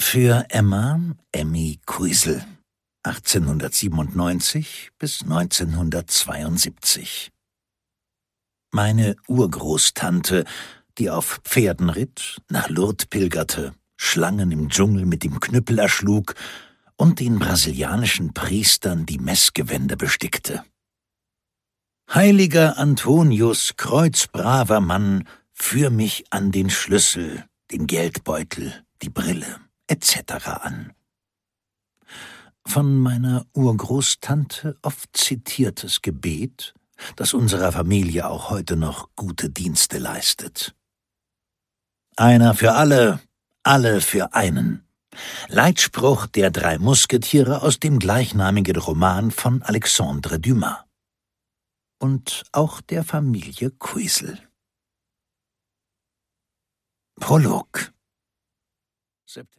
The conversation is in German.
Für Emma Emmy Kuisel, 1897 bis 1972. Meine Urgroßtante, die auf Pferden ritt, nach Lourdes pilgerte, Schlangen im Dschungel mit dem Knüppel erschlug und den brasilianischen Priestern die Messgewänder bestickte. Heiliger Antonius, kreuzbraver Mann, führ mich an den Schlüssel, den Geldbeutel, die Brille, etc. an. Von meiner Urgroßtante oft zitiertes Gebet, das unserer Familie auch heute noch gute Dienste leistet. Einer für alle, alle für einen. Leitspruch der 3 Musketiere aus dem gleichnamigen Roman von Alexandre Dumas. Und auch der Familie Kuisel. Prolog.